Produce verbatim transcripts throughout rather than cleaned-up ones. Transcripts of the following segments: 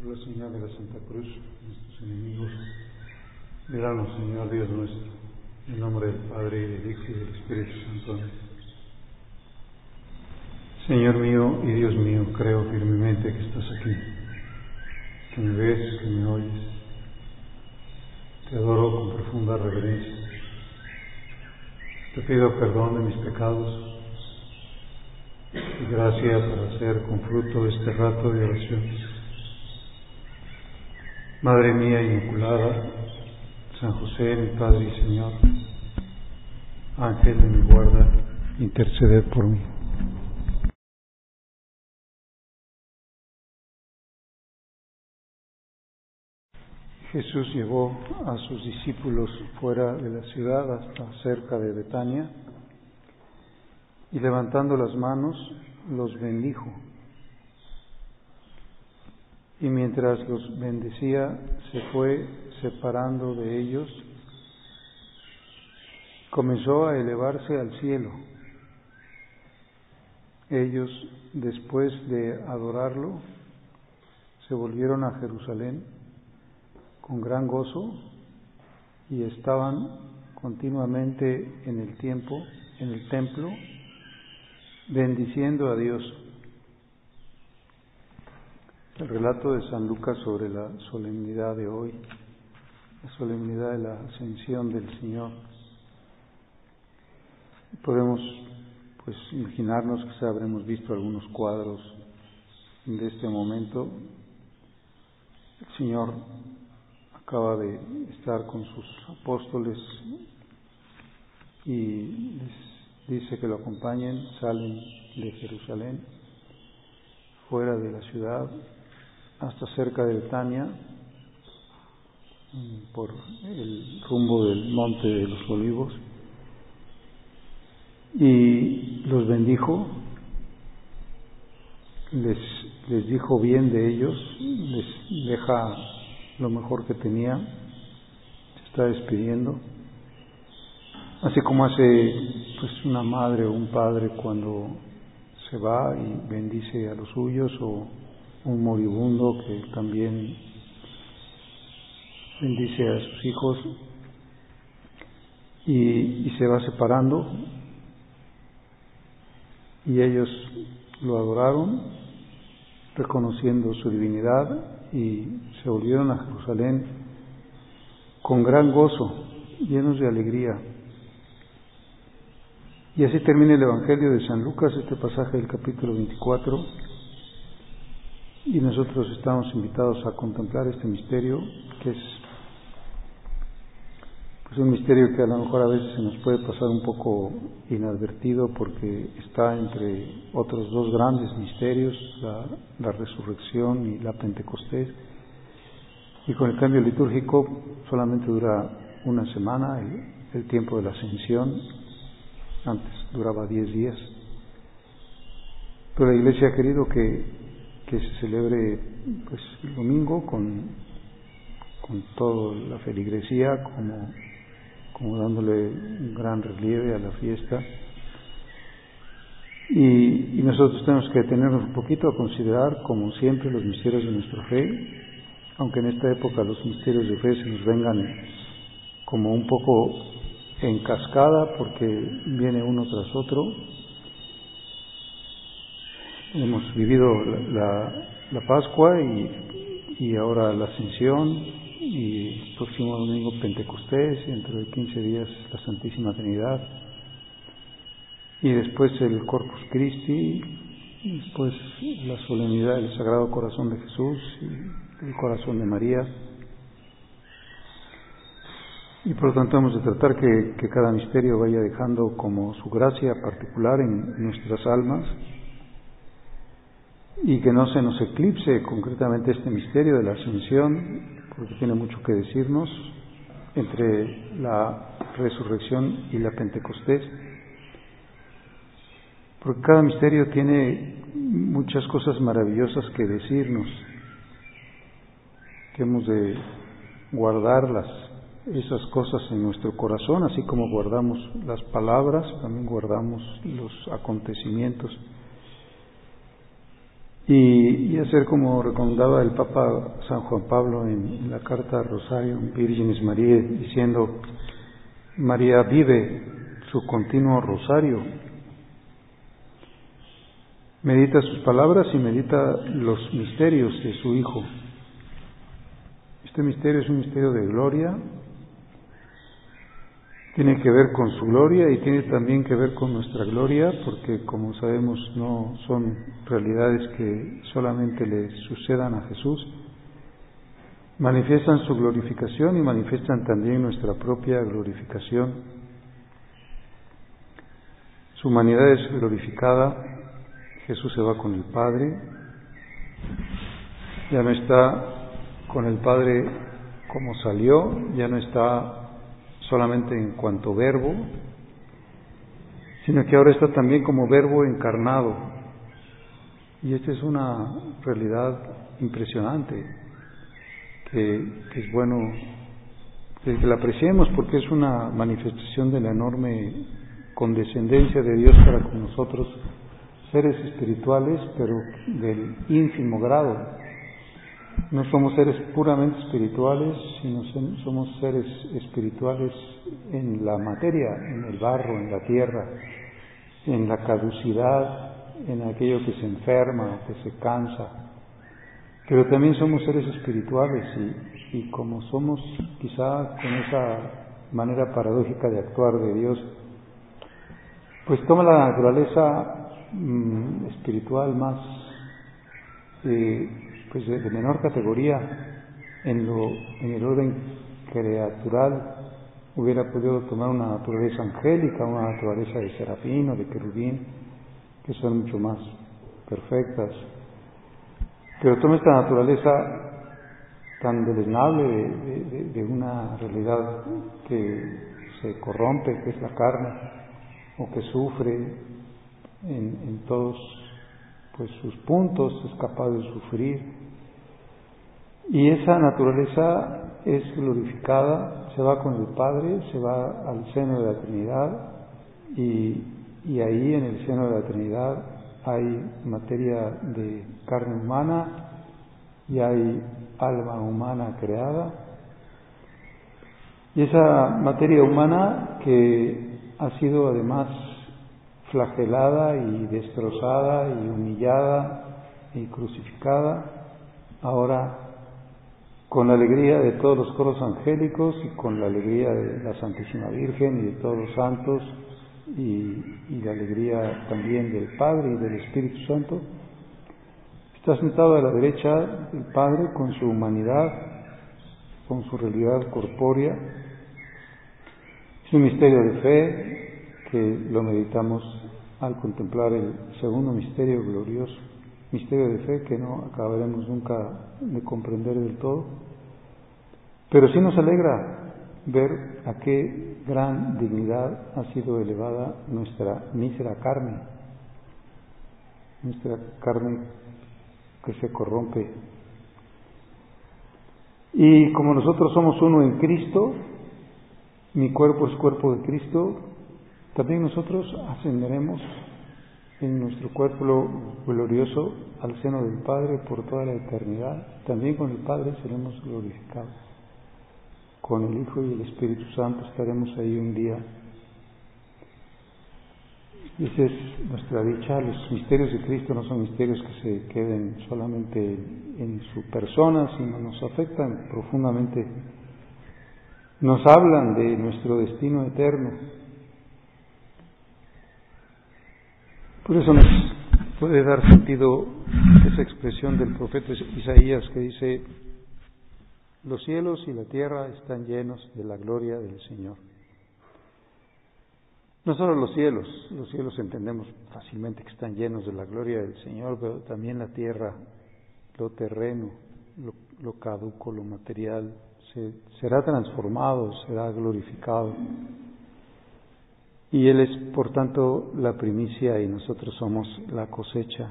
Por la señal de la Santa Cruz, nuestros enemigos, líbranos, Señor Dios nuestro, en el nombre del Padre, y del Hijo, y del Espíritu Santo. Amén. Señor mío y Dios mío, creo firmemente que estás aquí, que me ves, que me oyes. Te adoro con profunda reverencia. Te pido perdón de mis pecados y gracia para hacer con fruto este rato de oración. Madre mía inmaculada, San José, mi Padre y Señor, Ángel de mi guarda, interceded por mí. Jesús llevó a sus discípulos fuera de la ciudad hasta cerca de Betania y levantando las manos los bendijo. Y mientras los bendecía, se fue separando de ellos, comenzó a elevarse al cielo. Ellos, después de adorarlo, se volvieron a Jerusalén con gran gozo y estaban continuamente en el tiempo, en el templo, bendiciendo a Dios. El relato de San Lucas sobre la solemnidad de hoy, la solemnidad de la ascensión del Señor. Podemos pues imaginarnos que habremos visto algunos cuadros de este momento. El Señor acaba de estar con sus apóstoles y les dice que lo acompañen, salen de Jerusalén, fuera de la ciudad, hasta cerca de Betania, por el rumbo del Monte de los Olivos, y los bendijo, les, les dijo bien de ellos, les deja lo mejor que tenía, se está despidiendo, así como hace pues una madre o un padre cuando se va y bendice a los suyos, o un moribundo que también bendice a sus hijos, y, y se va separando, y ellos lo adoraron reconociendo su divinidad y se volvieron a Jerusalén con gran gozo, llenos de alegría. Y así termina el Evangelio de San Lucas, este pasaje del capítulo veinticuatro, y nosotros estamos invitados a contemplar este misterio, que es pues un misterio que a lo mejor a veces se nos puede pasar un poco inadvertido, porque está entre otros dos grandes misterios, la, la resurrección y la Pentecostés, y con el cambio litúrgico solamente dura una semana el, el tiempo de la ascensión. Antes duraba diez días, pero la Iglesia ha querido que que se celebre pues el domingo con, con toda la feligresía, como, como dándole un gran relieve a la fiesta, y, y nosotros tenemos que detenernos un poquito a considerar, como siempre, los misterios de nuestra fe, aunque en esta época los misterios de fe se nos vengan como un poco en cascada, porque viene uno tras otro. Hemos vivido la, la, la Pascua y, y ahora la Ascensión, y el próximo domingo Pentecostés, y dentro de quince días la Santísima Trinidad, y después el Corpus Christi, y después la solemnidad del Sagrado Corazón de Jesús y el Corazón de María. Y por lo tanto hemos de tratar que, que cada misterio vaya dejando como su gracia particular en nuestras almas, y que no se nos eclipse concretamente este misterio de la Ascensión, porque tiene mucho que decirnos entre la resurrección y la Pentecostés, porque cada misterio tiene muchas cosas maravillosas que decirnos, que hemos de guardarlas, esas cosas en nuestro corazón, así como guardamos las palabras, también guardamos los acontecimientos. y, y hacer como recomendaba el Papa San Juan Pablo en, en la carta Rosario Virginis Mariae, diciendo: María vive su continuo rosario, medita sus palabras y medita los misterios de su Hijo. Este misterio es un misterio de gloria, tiene que ver con su gloria y tiene también que ver con nuestra gloria, porque como sabemos no son realidades que solamente le sucedan a Jesús, manifiestan su glorificación y manifiestan también nuestra propia glorificación. Su humanidad es glorificada, Jesús se va con el Padre, ya no está con el Padre como salió, ya no está solamente en cuanto verbo, sino que ahora está también como verbo encarnado. Y esta es una realidad impresionante, que, que es bueno que la apreciemos, porque es una manifestación de la enorme condescendencia de Dios para con nosotros, seres espirituales, pero del ínfimo grado. No somos seres puramente espirituales, sino somos seres espirituales en la materia, en el barro, en la tierra, en la caducidad, en aquello que se enferma, que se cansa. Pero también somos seres espirituales y, y como somos quizá con esa manera paradójica de actuar de Dios, pues toma la naturaleza mmm, espiritual más eh, pues de, de menor categoría. En lo en el orden creatural hubiera podido tomar una naturaleza angélica, una naturaleza de serafín o de querubín, que son mucho más perfectas, pero toma esta naturaleza tan deleznable de, de, de una realidad que se corrompe, que es la carne, o que sufre en, en todos pues sus puntos, es capaz de sufrir. Y esa naturaleza es glorificada, se va con el Padre, se va al seno de la Trinidad, y, y ahí en el seno de la Trinidad hay materia de carne humana y hay alma humana creada. Y esa materia humana que ha sido además flagelada y destrozada y humillada y crucificada, ahora con la alegría de todos los coros angélicos y con la alegría de la Santísima Virgen y de todos los santos y, y la alegría también del Padre y del Espíritu Santo, está sentado a la derecha del Padre con su humanidad, con su realidad corpórea. Es un misterio de fe que lo meditamos al contemplar el segundo misterio glorioso, misterio de fe que no acabaremos nunca de comprender del todo, pero sí nos alegra ver a qué gran dignidad ha sido elevada nuestra mísera carne, nuestra carne que se corrompe. Y como nosotros somos uno en Cristo, mi cuerpo es cuerpo de Cristo, también nosotros ascenderemos en nuestro cuerpo glorioso al seno del Padre por toda la eternidad. También con el Padre seremos glorificados. Con el Hijo y el Espíritu Santo estaremos ahí un día. Esa es nuestra dicha. Los misterios de Cristo no son misterios que se queden solamente en su persona, sino nos afectan profundamente. Nos hablan de nuestro destino eterno. Por eso nos puede dar sentido esa expresión del profeta Isaías que dice: los cielos y la tierra están llenos de la gloria del Señor. No solo los cielos, los cielos entendemos fácilmente que están llenos de la gloria del Señor, pero también la tierra, lo terreno, lo, lo caduco, lo material, se, será transformado, será glorificado. Y Él es, por tanto, la primicia y nosotros somos la cosecha.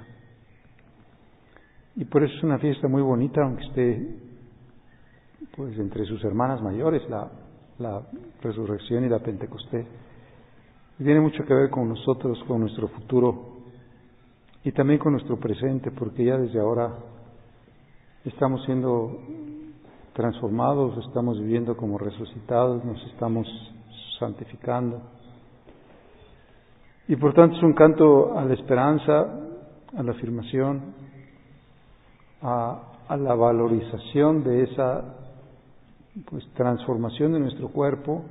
Y por eso es una fiesta muy bonita, aunque esté pues entre sus hermanas mayores, la, la resurrección y la Pentecostés. Y tiene mucho que ver con nosotros, con nuestro futuro. y también con nuestro presente, porque ya desde ahora estamos siendo transformados, estamos viviendo como resucitados, nos estamos santificando. Y por tanto es un canto a la esperanza, a la afirmación, a, a la valorización de esa pues transformación de nuestro cuerpo,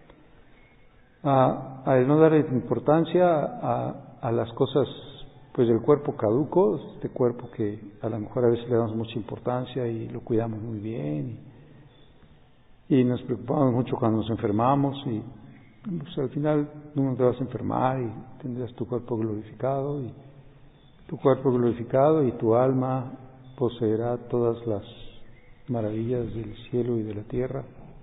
a, a no darle importancia a, a las cosas pues del cuerpo caduco, este cuerpo que a lo mejor a veces le damos mucha importancia y lo cuidamos muy bien y, y nos preocupamos mucho cuando nos enfermamos y pues, al final no te vas a enfermar y tendrás tu cuerpo glorificado y tu cuerpo glorificado y tu alma poseerá todas las maravillas del cielo y de la tierra.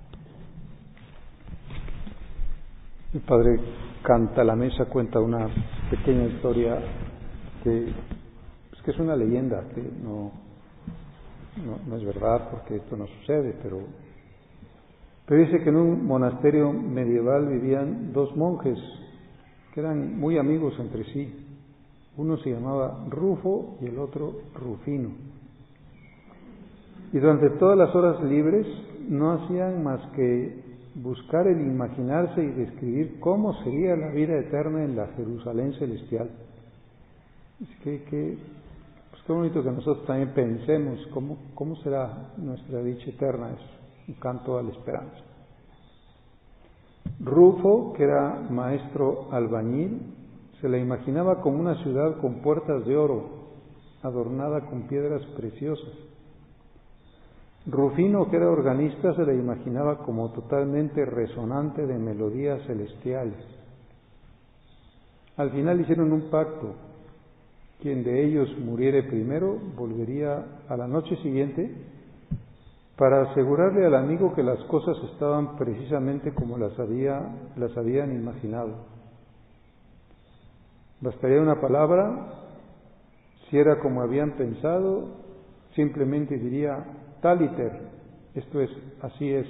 El padre Canta la Mesa cuenta una pequeña historia que, pues que es una leyenda, que no, no, no es verdad porque esto no sucede, pero, pero dice que en un monasterio medieval vivían dos monjes que eran muy amigos entre sí. Uno se llamaba Rufo y el otro Rufino. Y durante todas las horas libres no hacían más que buscar el imaginarse y describir cómo sería la vida eterna en la Jerusalén celestial. Es que, que pues qué bonito que nosotros también pensemos cómo, cómo será nuestra dicha eterna. Es un canto a la esperanza. Rufo, que era maestro albañil, se la imaginaba como una ciudad con puertas de oro, adornada con piedras preciosas. Rufino, que era organista, se la imaginaba como totalmente resonante de melodías celestiales. Al final hicieron un pacto. Quien de ellos muriere primero volvería a la noche siguiente para asegurarle al amigo que las cosas estaban precisamente como las había, las habían imaginado. Bastaría una palabra, si era como habían pensado, simplemente diría taliter, esto es, así es.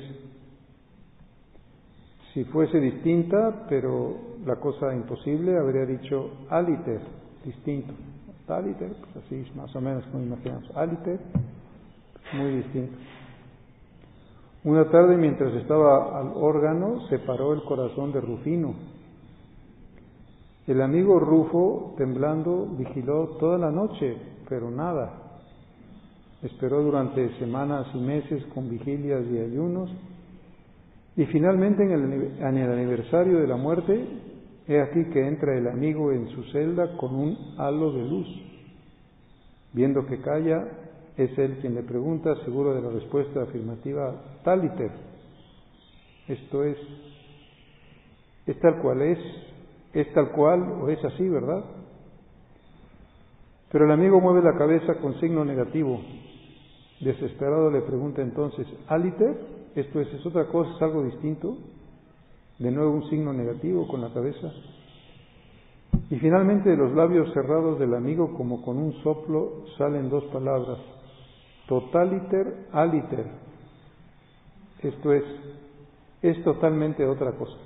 Si fuese distinta, pero la cosa imposible, habría dicho aliter, distinto. Taliter, pues así es más o menos como imaginamos. Aliter, muy distinto. Una tarde, mientras estaba al órgano, se paró el corazón de Rufino. El amigo Rufo, temblando, vigiló toda la noche, pero nada. Esperó durante semanas y meses con vigilias y ayunos, y finalmente en el, en el aniversario de la muerte, he aquí que entra el amigo en su celda con un halo de luz. Viendo que calla, es él quien le pregunta, seguro de la respuesta afirmativa, taliter. Esto es, es tal cual es, es tal cual o es así, ¿verdad? Pero el amigo mueve la cabeza con signo negativo. Desesperado le pregunta entonces, ¿aliter? Esto es, ¿es otra cosa, es algo distinto? De nuevo un signo negativo con la cabeza. Y finalmente de los labios cerrados del amigo, como con un soplo, salen dos palabras, totaliter, aliter. Esto es, es totalmente otra cosa.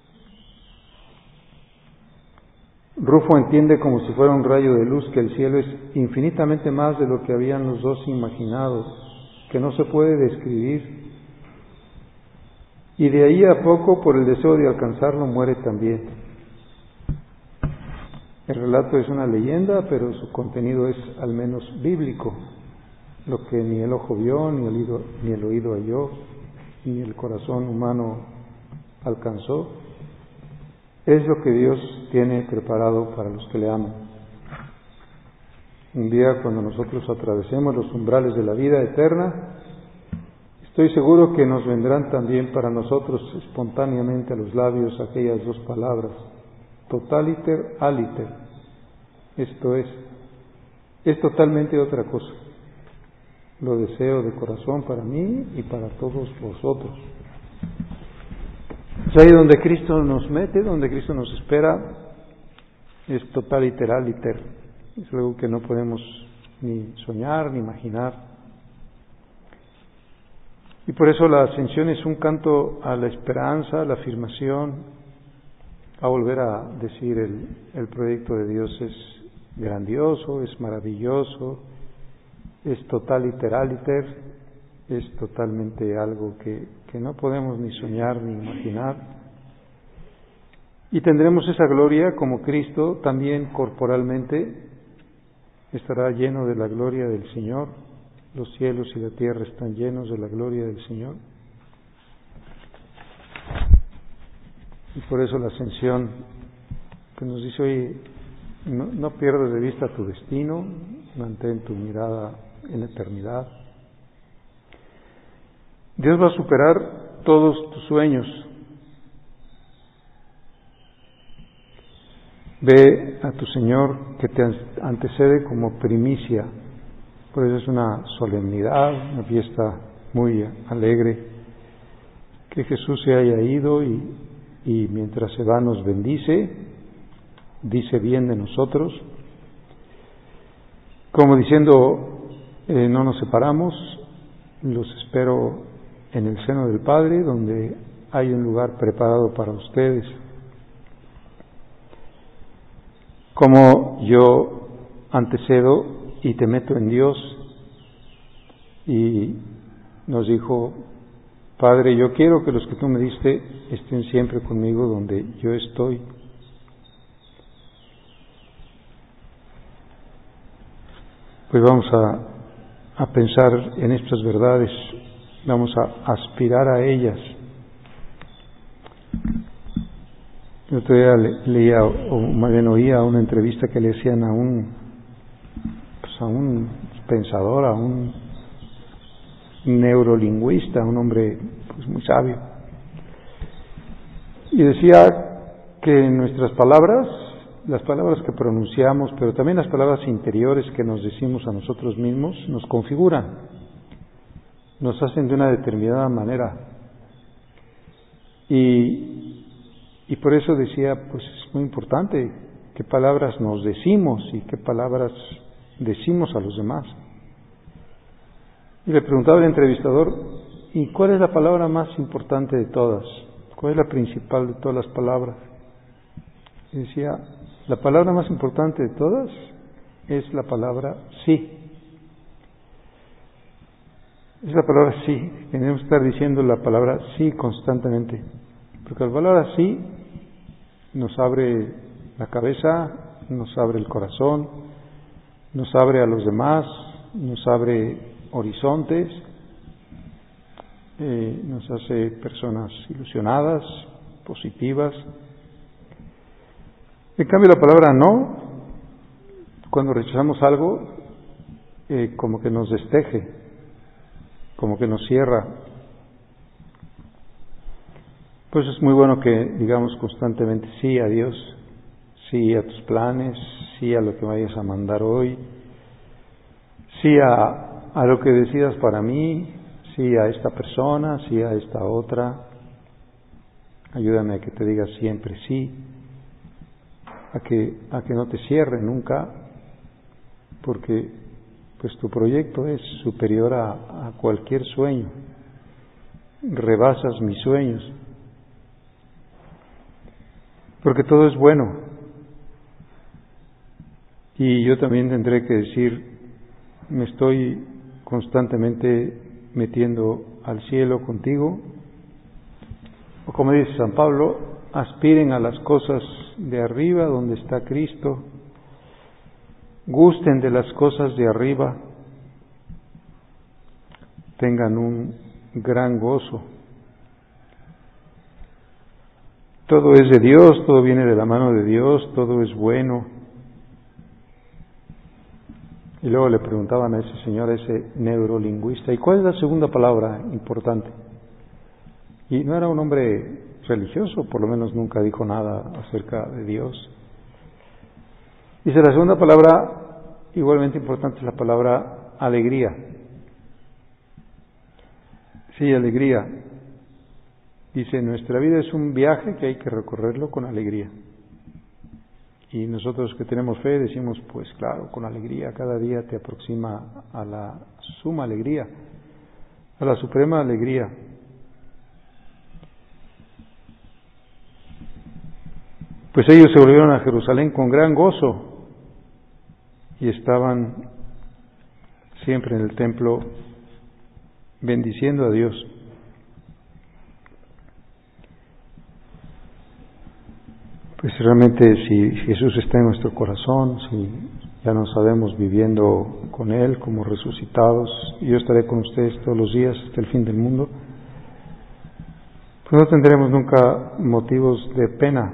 Rufo entiende como si fuera un rayo de luz que el cielo es infinitamente más de lo que habían los dos imaginado, que no se puede describir. Y de ahí a poco, por el deseo de alcanzarlo, muere también. El relato es una leyenda, pero su contenido es al menos bíblico. Lo que ni el ojo vio, ni el oído, ni el oído oyó, ni el corazón humano alcanzó, es lo que Dios tiene preparado para los que le aman. Un día, cuando nosotros atravesemos los umbrales de la vida eterna, estoy seguro que nos vendrán también para nosotros espontáneamente a los labios aquellas dos palabras, totaliter, aliter. Esto es, es totalmente otra cosa. Lo deseo de corazón para mí y para todos vosotros. Es ahí donde Cristo nos mete, donde Cristo nos espera, es totaliter, aliter. Es algo que no podemos ni soñar ni imaginar. Y por eso la ascensión es un canto a la esperanza, a la afirmación, a volver a decir el, el proyecto de Dios es grandioso, es maravilloso, es total iter, es totalmente algo que, que no podemos ni soñar ni imaginar. Y tendremos esa gloria como Cristo también corporalmente estará lleno de la gloria del Señor. Los cielos y la tierra están llenos de la gloria del Señor. Y por eso la ascensión que nos dice hoy, no, no pierdas de vista tu destino, mantén tu mirada en la eternidad. Dios va a superar todos tus sueños. Ve a tu Señor que te antecede como primicia. Por eso es una solemnidad, una fiesta muy alegre, que Jesús se haya ido y, y mientras se va nos bendice, dice bien de nosotros, como diciendo, eh, no nos separamos, los espero en el seno del Padre, donde hay un lugar preparado para ustedes. Como yo antecedo y te meto en Dios, y nos dijo, Padre, yo quiero que los que tú me diste estén siempre conmigo donde yo estoy. Pues vamos a, a pensar en estas verdades, vamos a aspirar a ellas. El otro día le, leía, o más bien oía una entrevista que le hacían a un, pues a un pensador, a un neurolingüista, un hombre pues muy sabio, y decía que nuestras palabras, las palabras que pronunciamos, pero también las palabras interiores que nos decimos a nosotros mismos, nos configuran, nos hacen de una determinada manera. Y Y por eso decía, pues es muy importante qué palabras nos decimos y qué palabras decimos a los demás. Y le preguntaba al entrevistador, ¿y cuál es la palabra más importante de todas? ¿Cuál es la principal de todas las palabras? Y decía, la palabra más importante de todas es la palabra sí. Es la palabra sí. Tenemos que estar diciendo la palabra sí constantemente. Porque la palabra sí nos abre la cabeza, nos abre el corazón, nos abre a los demás, nos abre horizontes, eh, nos hace personas ilusionadas, positivas. En cambio la palabra no, cuando rechazamos algo, eh, como que nos desteje, como que nos cierra. Pues es muy bueno que digamos constantemente sí a Dios, sí a tus planes, sí a lo que vayas a mandar hoy, sí a, a lo que decidas para mí, sí a esta persona, sí a esta otra. Ayúdame a que te digas siempre sí, a que, a que no te cierre nunca, porque pues tu proyecto es superior a, a cualquier sueño, rebasas mis sueños. Porque todo es bueno. Y yo también tendré que decir, me estoy constantemente metiendo al cielo contigo. O como dice San Pablo, aspiren a las cosas de arriba donde está Cristo. Gusten de las cosas de arriba. Tengan un gran gozo. Todo es de Dios, todo viene de la mano de Dios, todo es bueno. Y luego le preguntaban a ese señor, a ese neurolingüista, ¿y cuál es la segunda palabra importante? Y no era un hombre religioso, por lo menos nunca dijo nada acerca de Dios. Dice, la segunda palabra, igualmente importante, es la palabra alegría. Sí, alegría. Dice, nuestra vida es un viaje que hay que recorrerlo con alegría. Y nosotros que tenemos fe decimos, pues claro, con alegría, cada día te aproxima a la suma alegría, a la suprema alegría. Pues ellos se volvieron a Jerusalén con gran gozo, y estaban siempre en el templo bendiciendo a Dios. Pues realmente si Jesús está en nuestro corazón, si ya nos sabemos viviendo con Él como resucitados, y yo estaré con ustedes todos los días hasta el fin del mundo, pues no tendremos nunca motivos de pena.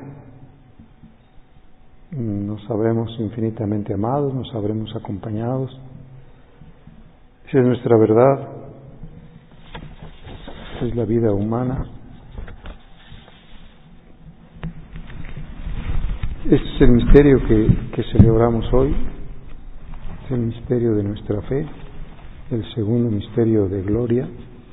Nos sabremos infinitamente amados, nos sabremos acompañados. Esa es nuestra verdad, esa es la vida humana. Este es el misterio que, que celebramos hoy, es el misterio de nuestra fe, el segundo misterio de gloria.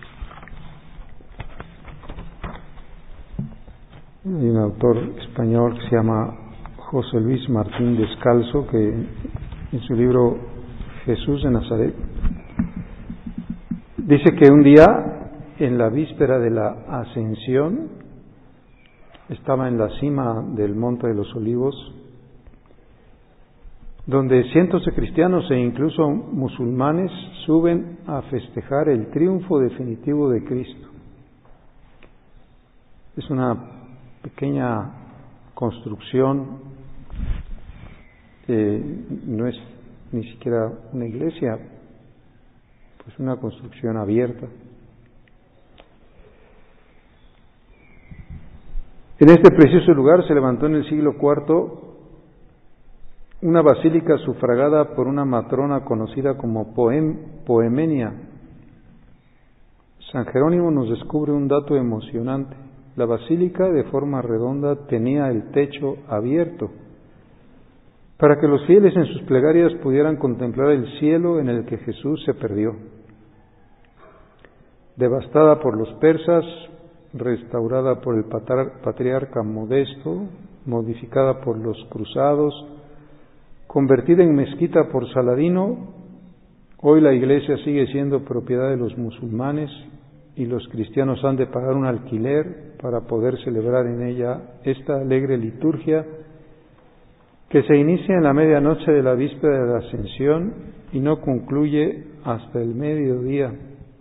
Hay un autor español que se llama José Luis Martín Descalzo, que en su libro Jesús de Nazaret dice que un día, en la víspera de la Ascensión, estaba en la cima del Monte de los Olivos, donde cientos de cristianos e incluso musulmanes suben a festejar el triunfo definitivo de Cristo. Es una pequeña construcción, eh, no es ni siquiera una iglesia, pues una construcción abierta. En este precioso lugar se levantó en el siglo cuarto una basílica sufragada por una matrona conocida como Poem, Poemenia. San Jerónimo nos descubre un dato emocionante. La basílica, de forma redonda, tenía el techo abierto para que los fieles en sus plegarias pudieran contemplar el cielo en el que Jesús se perdió. Devastada por los persas, restaurada por el patriarca Modesto, modificada por los cruzados, convertida en mezquita por Saladino, hoy la iglesia sigue siendo propiedad de los musulmanes y los cristianos han de pagar un alquiler para poder celebrar en ella esta alegre liturgia que se inicia en la medianoche de la víspera de la Ascensión y no concluye hasta el mediodía.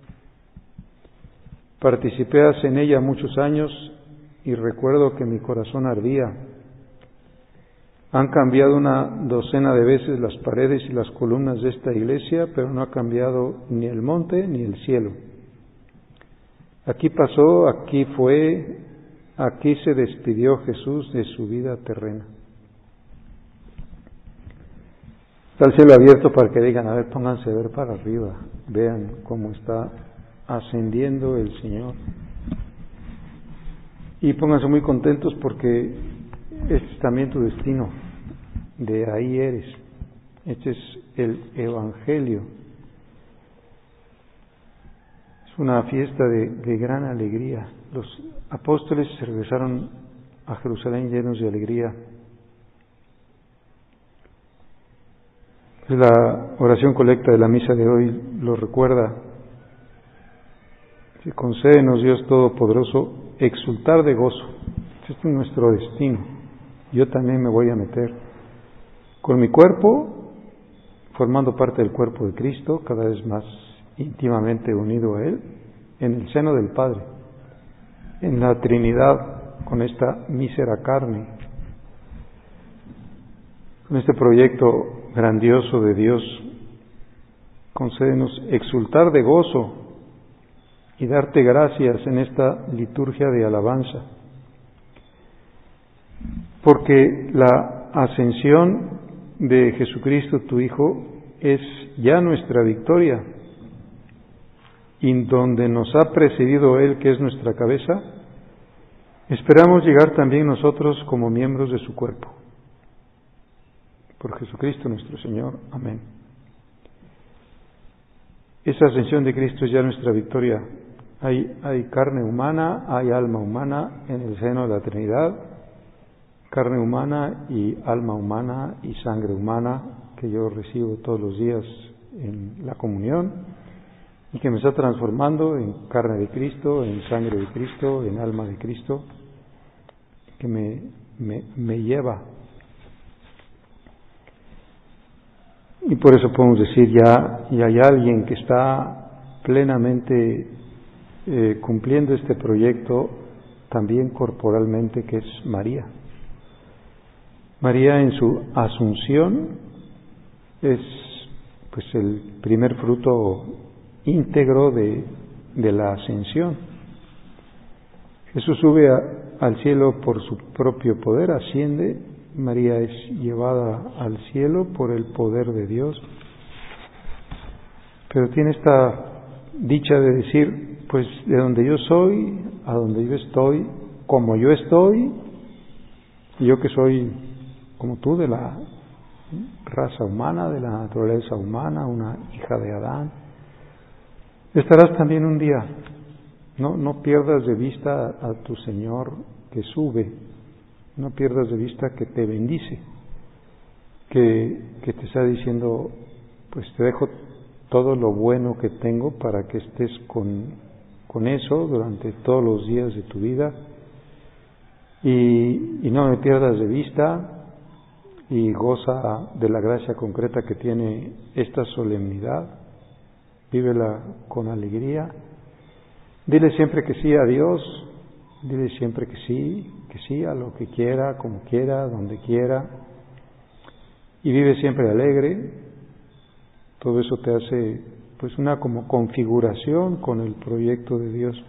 Participé hace en ella muchos años y recuerdo que mi corazón ardía. Han cambiado una docena de veces las paredes y las columnas de esta iglesia, pero no ha cambiado ni el monte ni el cielo. Aquí pasó, aquí fue, aquí se despidió Jesús de su vida terrena. Está el cielo abierto para que digan, a ver, pónganse a ver para arriba, vean cómo está ascendiendo el Señor. Y pónganse muy contentos porque este es también tu destino, de ahí eres. Este es el Evangelio. Es una fiesta de, de gran alegría. Los apóstoles se regresaron a Jerusalén llenos de alegría. La oración colecta de la misa de hoy lo recuerda. Si concédenos, Dios Todopoderoso, exultar de gozo. Este es nuestro destino. Yo también me voy a meter con mi cuerpo, formando parte del cuerpo de Cristo, cada vez más íntimamente unido a Él, en el seno del Padre, en la Trinidad, con esta mísera carne, con este proyecto grandioso de Dios. Concédenos exultar de gozo y darte gracias en esta liturgia de alabanza, porque la ascensión de Jesucristo, tu Hijo, es ya nuestra victoria, y donde nos ha precedido Él, que es nuestra cabeza, esperamos llegar también nosotros como miembros de su cuerpo. Por Jesucristo nuestro Señor. Amén. Esa ascensión de Cristo es ya nuestra victoria. Hay, hay carne humana, hay alma humana en el seno de la Trinidad, carne humana y alma humana y sangre humana que yo recibo todos los días en la comunión y que me está transformando en carne de Cristo, en sangre de Cristo, en alma de Cristo, que me, me, me lleva. Y por eso podemos decir ya, y hay alguien que está plenamente eh, cumpliendo este proyecto también corporalmente, que es María. María en su asunción es pues el primer fruto íntegro de, de la ascensión. Jesús sube a, al cielo por su propio poder, asciende. María es llevada al cielo por el poder de Dios. Pero tiene esta dicha de decir, pues de donde yo soy, a donde yo estoy, como yo estoy, yo que soy como tú, de la raza humana, de la naturaleza humana, una hija de Adán, estarás también un día. No, no pierdas de vista a tu Señor que sube, no pierdas de vista que te bendice, que, que te está diciendo, pues te dejo todo lo bueno que tengo para que estés con, con eso durante todos los días de tu vida, y, y no me pierdas de vista, y goza de la gracia concreta que tiene esta solemnidad, vívela con alegría. Dile siempre que sí a Dios, dile siempre que sí, que sí a lo que quiera, como quiera, donde quiera, y vive siempre alegre. Todo eso te hace pues una como configuración con el proyecto de Dios.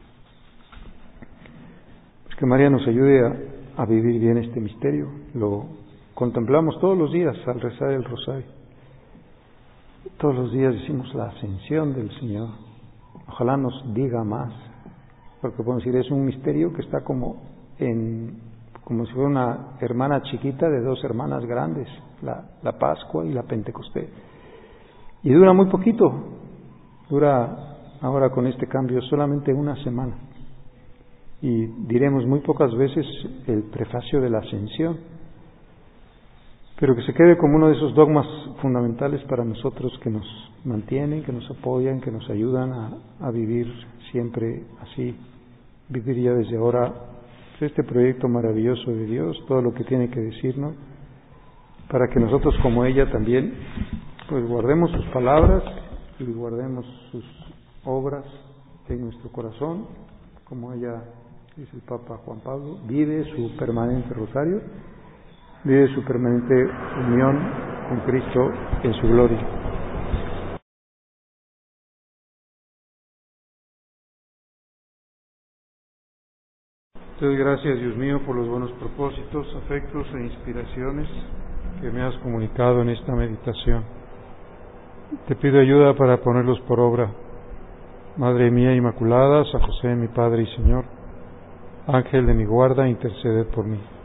Pues que María nos ayude a, a vivir bien este misterio. Lo contemplamos todos los días al rezar el rosario. Todos los días decimos la ascensión del Señor. Ojalá nos diga más, porque podemos decir, es un misterio que está como en, como si fuera una hermana chiquita de dos hermanas grandes, la, la Pascua y la Pentecostés. Y dura muy poquito, dura ahora con este cambio solamente una semana. Y diremos muy pocas veces el prefacio de la ascensión, pero que se quede como uno de esos dogmas fundamentales para nosotros que nos mantienen, que nos apoyan, que nos ayudan a, a vivir siempre así, vivir ya desde ahora este proyecto maravilloso de Dios, todo lo que tiene que decirnos, para que nosotros como ella también pues guardemos sus palabras y guardemos sus obras en nuestro corazón, como ella, dice el Papa Juan Pablo, vive su permanente rosario, vive su permanente unión con Cristo en su gloria. Te doy gracias, Dios mío, por los buenos propósitos, afectos e inspiraciones que me has comunicado en esta meditación. Te pido ayuda para ponerlos por obra. Madre mía Inmaculada, San José, mi Padre y Señor, Ángel de mi guarda, interceded por mí.